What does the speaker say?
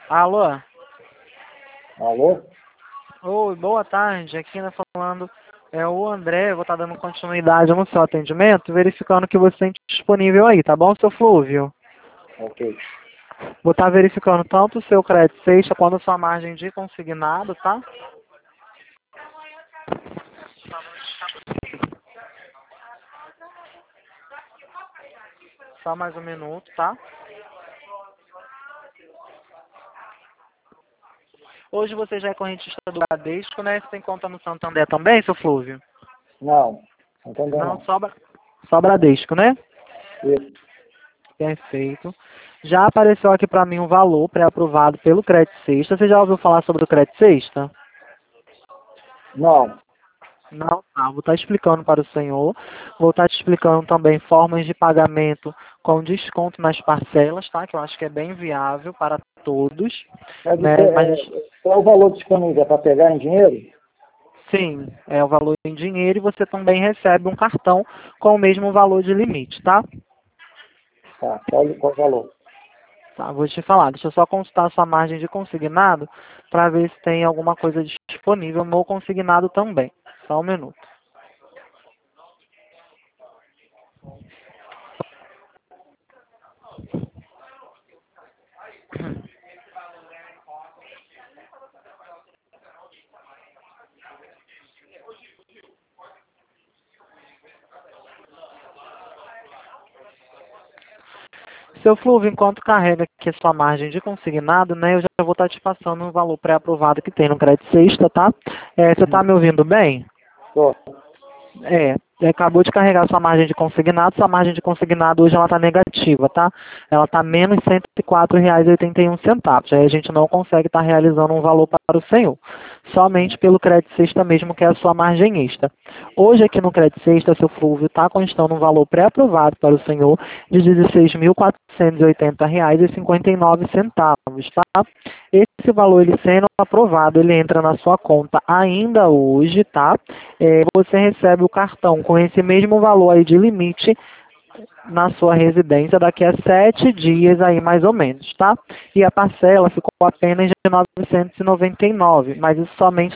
Alô? Alô? Oi, boa tarde. Aqui ainda falando é o André. Vou estar dando continuidade no seu atendimento, verificando que você tem disponível aí, tá bom, seu Flúvio? Ok. Vou estar verificando tanto o seu crédito sexta quanto a sua margem de consignado, tá? Só mais um minuto, tá? Hoje você já é correntista do Bradesco, né? Você tem conta no Santander também, seu Flúvio? Não, Santander Não, não. só Bradesco, né? Isso. Perfeito. Já apareceu aqui para mim um valor pré-aprovado pelo Crédito Sexta. Você já ouviu falar sobre o Crédito Sexta? Não. Não, tá. Vou estar explicando para o senhor. Vou estar te explicando também formas de pagamento com desconto nas parcelas, tá? Que eu acho que é bem viável para todos, Mas né? Mas qual é o valor disponível? É para pegar em dinheiro? sim, é o valor em dinheiro e você também recebe um cartão com o mesmo valor de limite, tá? Tá. Qual o valor? Tá, vou te falar. Deixa eu só consultar a sua margem de consignado para ver se tem alguma coisa disponível no consignado também. Só um minuto. Seu Flúvio, enquanto carrega aqui a sua margem de consignado, né, eu já vou estar te passando um valor pré-aprovado que tem no Crédito Sexta, tá? Você está me ouvindo bem? Tô. Acabou de carregar sua margem de consignado hoje ela está negativa, tá? Ela está menos R$ 104,81. Aí a gente não consegue estar realizando um valor para o senhor. Somente pelo crédito sexta mesmo, que é a sua margem extra. Hoje aqui no crédito sexta, seu Flúvio está constando um valor pré-aprovado para o senhor de R$ 16.480,59, tá? Esse valor, ele sendo aprovado, ele entra na sua conta ainda hoje, tá? Você recebe o cartão com esse mesmo valor aí de limite na sua residência daqui a 7 dias aí mais ou menos, tá? E a parcela ficou apenas de R$ 999, mas isso somente